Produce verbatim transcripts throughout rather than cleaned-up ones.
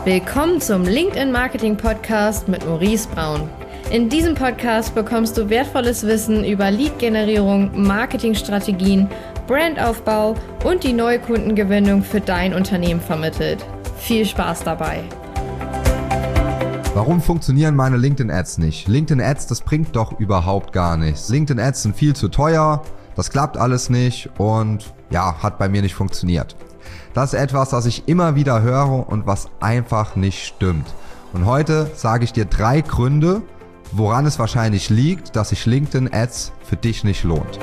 Willkommen zum LinkedIn Marketing Podcast mit Maurice Braun. In diesem Podcast bekommst du wertvolles Wissen über Lead-Generierung, Marketingstrategien, Brandaufbau und die Neukundengewinnung für dein Unternehmen vermittelt. Viel Spaß dabei! Warum funktionieren meine LinkedIn-Ads nicht? LinkedIn-Ads, das bringt doch überhaupt gar nichts. LinkedIn-Ads sind viel zu teuer, das klappt alles nicht und ja, hat bei mir nicht funktioniert. Das ist etwas, das ich immer wieder höre und was einfach nicht stimmt. Und heute sage ich dir drei Gründe, woran es wahrscheinlich liegt, dass sich LinkedIn-Ads für dich nicht lohnt.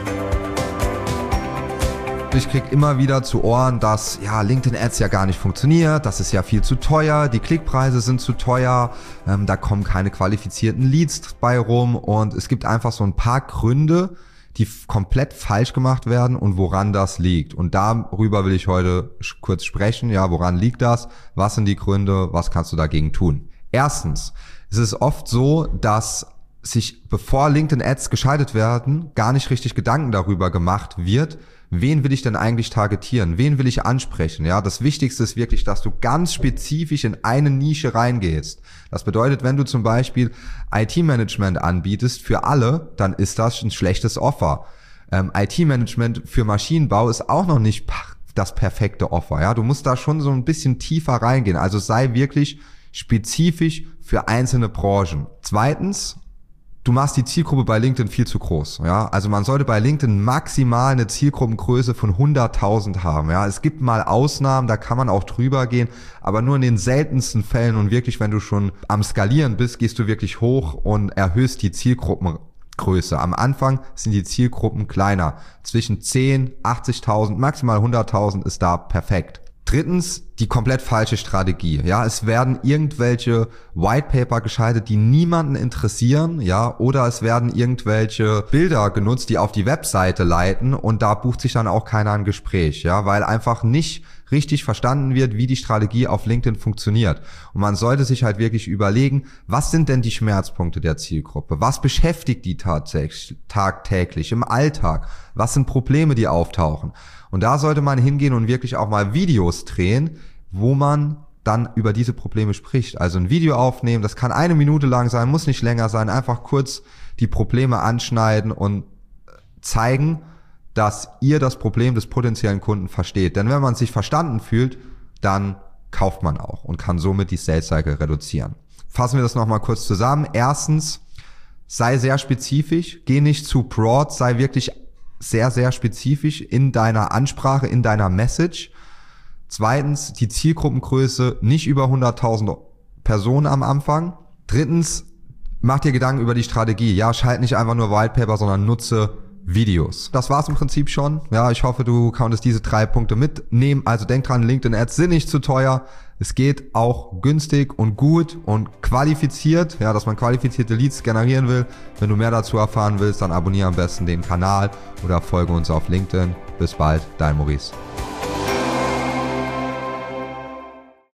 Ich kriege immer wieder zu Ohren, dass ja, LinkedIn-Ads ja gar nicht funktioniert, das ist ja viel zu teuer, die Klickpreise sind zu teuer, ähm, da kommen keine qualifizierten Leads bei rum und es gibt einfach so ein paar Gründe, die komplett falsch gemacht werden und woran das liegt. Und darüber will ich heute kurz sprechen. Ja, woran liegt das? Was sind die Gründe? Was kannst du dagegen tun? Erstens, es ist oft so, dass sich, bevor LinkedIn-Ads geschaltet werden, gar nicht richtig Gedanken darüber gemacht wird, wen will ich denn eigentlich targetieren? Wen will ich ansprechen? Ja, das Wichtigste ist wirklich, dass du ganz spezifisch in eine Nische reingehst. Das bedeutet, wenn du zum Beispiel I T-Management anbietest für alle, dann ist das ein schlechtes Offer. Ähm, I T-Management für Maschinenbau ist auch noch nicht das perfekte Offer. Ja, du musst da schon so ein bisschen tiefer reingehen. Also sei wirklich spezifisch für einzelne Branchen. Zweitens, du machst die Zielgruppe bei LinkedIn viel zu groß, ja. Also man sollte bei LinkedIn maximal eine Zielgruppengröße von hunderttausend haben, ja. Es gibt mal Ausnahmen, da kann man auch drüber gehen, aber nur in den seltensten Fällen und wirklich, wenn du schon am Skalieren bist, gehst du wirklich hoch und erhöhst die Zielgruppengröße. Am Anfang sind die Zielgruppen kleiner. Zwischen zehn, achtzigtausend, maximal hunderttausend ist da perfekt. Drittens, die komplett falsche Strategie. Ja, es werden irgendwelche Whitepaper geschaltet, die niemanden interessieren, ja, oder es werden irgendwelche Bilder genutzt, die auf die Webseite leiten und da bucht sich dann auch keiner ein Gespräch, ja, weil einfach nicht richtig verstanden wird, wie die Strategie auf LinkedIn funktioniert. Und man sollte sich halt wirklich überlegen, was sind denn die Schmerzpunkte der Zielgruppe? Was beschäftigt die tatsächlich tagtäglich im Alltag? Was sind Probleme, die auftauchen? Und da sollte man hingehen und wirklich auch mal Videos drehen, wo man dann über diese Probleme spricht. Also ein Video aufnehmen, das kann eine Minute lang sein, muss nicht länger sein, einfach kurz die Probleme anschneiden und zeigen, dass ihr das Problem des potenziellen Kunden versteht. Denn wenn man sich verstanden fühlt, dann kauft man auch und kann somit die Sales Cycle reduzieren. Fassen wir das nochmal kurz zusammen. Erstens, sei sehr spezifisch, geh nicht zu broad, sei wirklich sehr, sehr spezifisch in deiner Ansprache, in deiner Message. Zweitens, die Zielgruppengröße nicht über hunderttausend Personen am Anfang. Drittens, mach dir Gedanken über die Strategie. Ja, schalt nicht einfach nur Whitepaper, sondern nutze Videos. Das war's im Prinzip schon. Ja, ich hoffe, du konntest diese drei Punkte mitnehmen. Also denk dran, LinkedIn-Ads sind nicht zu teuer. Es geht auch günstig und gut und qualifiziert, ja, dass man qualifizierte Leads generieren will. Wenn du mehr dazu erfahren willst, dann abonniere am besten den Kanal oder folge uns auf LinkedIn. Bis bald, dein Maurice.